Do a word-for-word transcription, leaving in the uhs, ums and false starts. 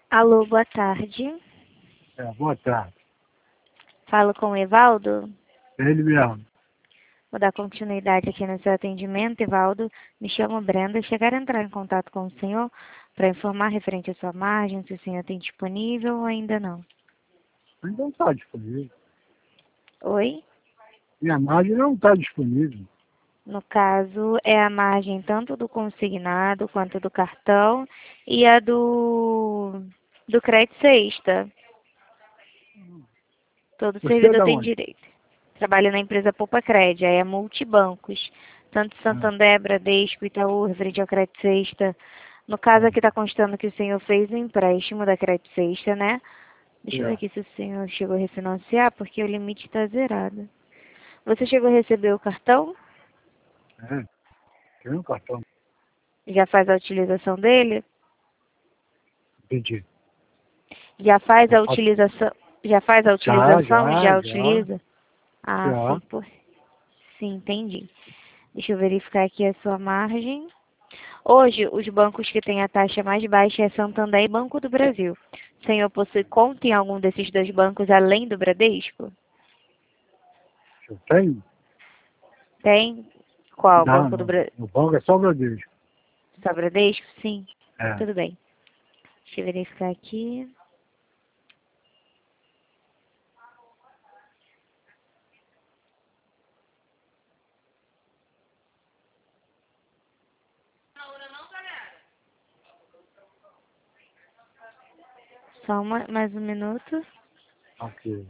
Alô, boa tarde. É, boa tarde. Falo com o Evaldo. Ele mesmo. Vou dar continuidade aqui no seu atendimento, Evaldo. Me chamo Brenda. Chegaram a entrar em contato com o senhor para informar referente à sua margem, se o senhor tem disponível ou ainda não. Ainda não está disponível. Oi? Minha margem não está disponível. No caso, é a margem tanto do consignado quanto do cartão e a do, do crédito sexta. Todo Você é servidor da tem onde? direito. Trabalho na empresa Poupa Crédito, aí é multibancos. Tanto Ah, Santander, Bradesco, Itaú, referente ao crédito sexta. No caso aqui está constando que o senhor fez o empréstimo da crédito sexta, né? Deixa eu ver é. aqui se o senhor chegou a refinanciar, porque o limite está zerado. Você chegou a receber o cartão? É. Tem um cartão. Já faz a utilização dele? Pedi. Já faz Eu a faço- utilização? Já faz a Já, utilização? já, Já já, utiliza? Ah, sim, já. por... sim, entendi. Deixa eu verificar aqui a sua margem. Hoje, os bancos que têm a taxa mais baixa é Santander e Banco do Brasil. O senhor possui conta em algum desses dois bancos além do Bradesco? Eu tenho? Tem? Qual? Não, Banco do não. Brasil? No banco é só o Bradesco. Só Bradesco? Sim. É. Tudo bem. Deixa eu verificar aqui. Só uma, mais um minuto. Ok.